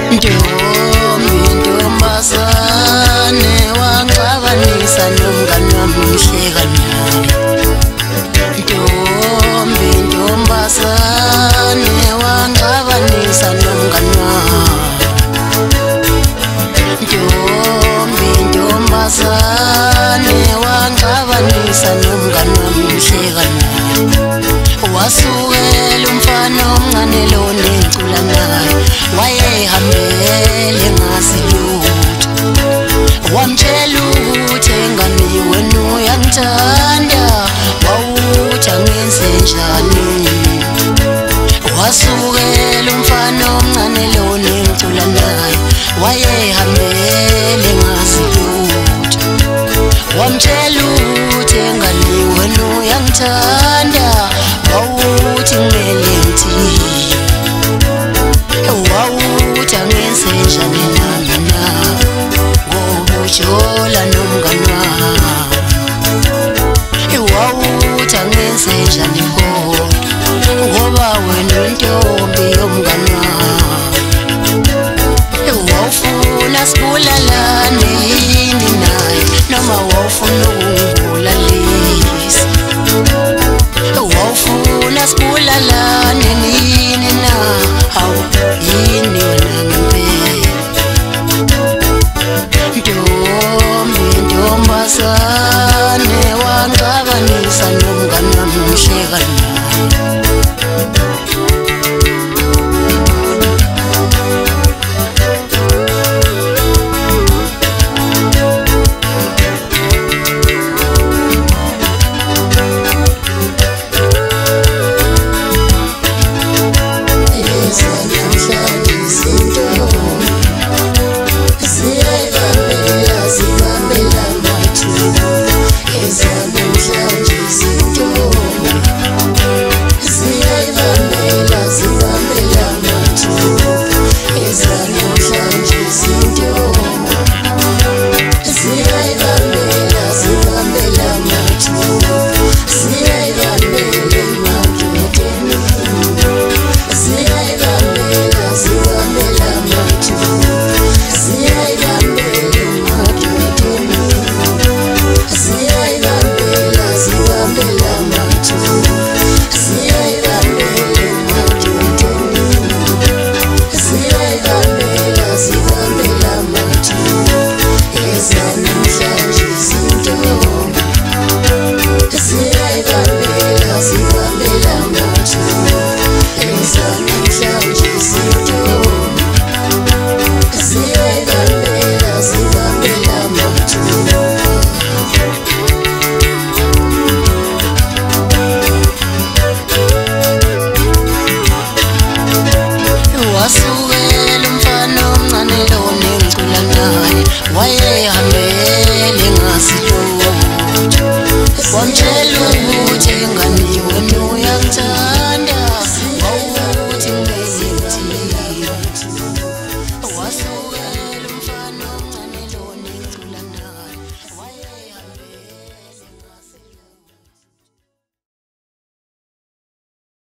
Ntombazane wangabanisa nomngani wami ngihleka naye. Ntombazane wangabanisa nomngani wami. Ntombazane wangabanisa nomngani wami ngihleka naye. Wasukela umfana omncane lona engicula naye, wayehambele ngazi lutho. Wamtshela ukuthi engane wena uyangithanda, wawuthi angenze njani. Wasukela umfana omncane lona engicula naye, wayehambele ngazi lutho. Wamtshela ukuthi engane wena uyangithanda, wawuthi kumele ngithini, wawuthi angenze njani nami na, ngoba ujola nomngani wami. Wawuthi angenze njani ngoba wena intombi yomngani wami. Wawufuna sibulalane yini naye, noma wawufuna ukungibulalisa. Wawufuna sibulalane nini na, hawu yini wena ngempela. Ntombazane wangabanisa nomngani wami ngihleka naye. Wasukela umfana omncane lona engicula naye,